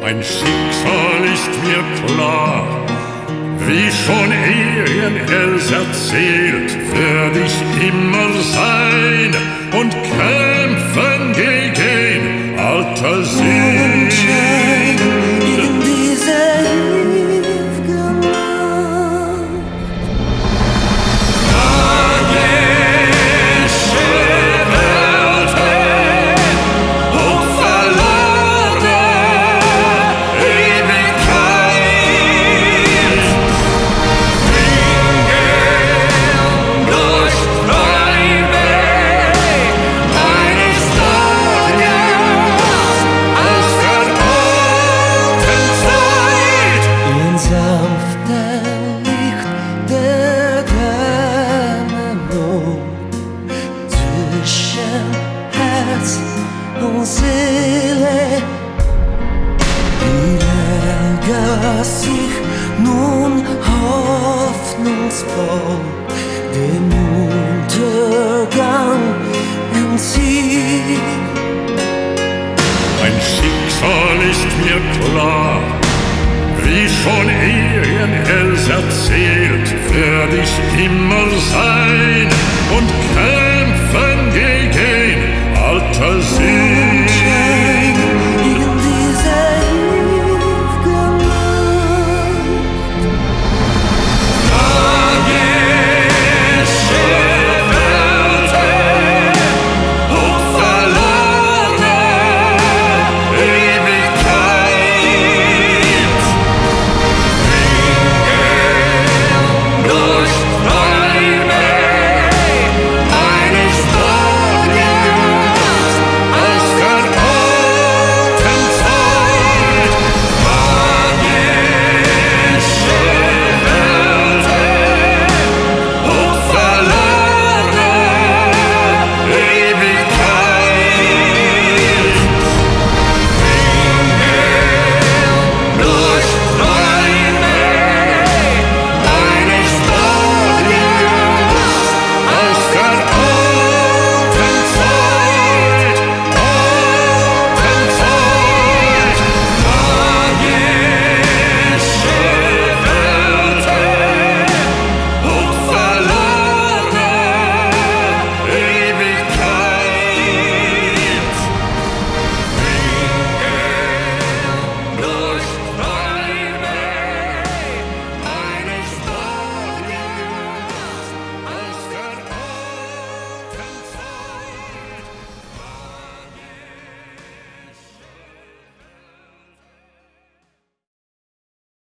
Ein Schicksal ist mir klar, wie schon es erzählt, werd ich immer sein und kämpfen gegen alter Sinn. In diese ew'ge Nacht. Magische Welten und verlorene Ewigkeit. Ringen durch Träume eines Tages aus der alten Zeit. Im sanften Licht der Dämmerung zwischen Herz und Seele lagert sich nun hoffnungsvoll dem Untergang entzieht. Ein Schicksal ist mir klar, wie schon es erzählt, werd ich immer sein und kämpfen gegen alter Sinn.